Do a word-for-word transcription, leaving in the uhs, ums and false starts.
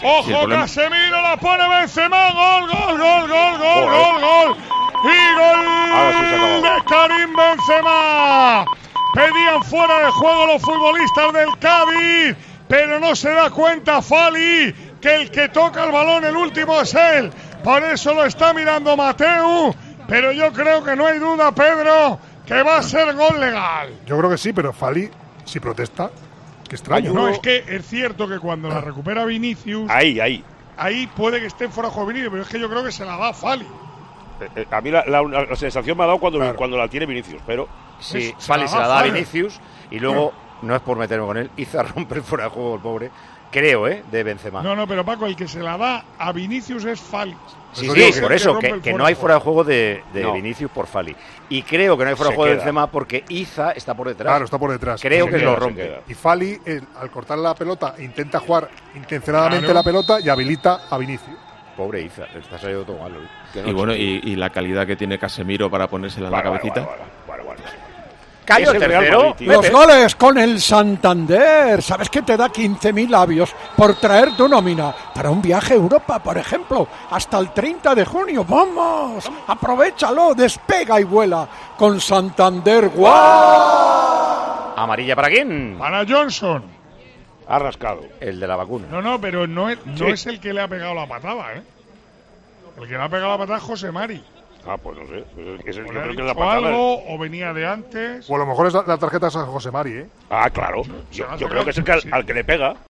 Ojo, sí, problema... Casemiro la pone Benzema. Gol, gol, gol, gol, gol, gol, gol. Y gol sí de Karim Benzema. Pedían fuera de juego los futbolistas del Cádiz, pero no se da cuenta Fali que el que toca el balón el último es él. Por eso lo está mirando Mateu, pero yo creo que no hay duda, Pedro, que va a ser gol legal. Yo creo que sí, pero Fali, si protesta, qué extraño. No, es que es cierto que cuando la recupera Vinicius, ahí, ahí, ahí puede que esté fuera de juego Vinicius, pero es que yo creo que se la da a Fali. Eh, eh, a mí la, la, la sensación me ha dado cuando, claro. cuando la tiene Vinicius, pero sí, Fali se la da a Vinicius y luego, no es por meterme con él, Iza rompe el fuera de juego, el pobre, creo, ¿eh? De Benzema. No, no, pero Paco, el que se la da a Vinicius es Fali. Sí, sí, por eso, que, que no hay fuera de juego de, de no. Vinicius por Fali. Y creo que no hay fuera de juego de Benzema porque Iza está por detrás. Claro, está por detrás. Creo que queda, lo rompe. Y Fali, el, al cortar la pelota, intenta jugar intencionadamente claro. la pelota y habilita a Vinicius. Pobre Iza, está saliendo todo malo. No y bueno, y, y la calidad que tiene Casemiro para ponérsela en la cabecita. Vale, vale, vale, vale. Cayo el tercero. Madrid, los goles con el Santander. ¿Sabes que te da quince mil labios por traer tu nómina para un viaje a Europa, por ejemplo, hasta el treinta de junio? ¡Vamos! Aprovechalo, despega y vuela con Santander. ¡Guau! ¿Amarilla para quién? Para Johnson. Ha rascado. El de la vacuna. No, no, pero no es, no sí. es el que le ha pegado la patada, ¿eh? El que le ha pegado la patada es José Mari. Ah, pues no sé. Es, es, yo creo que es dicho la patada. algo o venía de antes. O a lo mejor es la, la tarjeta de San José Mari, ¿eh? Ah, claro. Yo, yo creo que es el que al, al que le pega.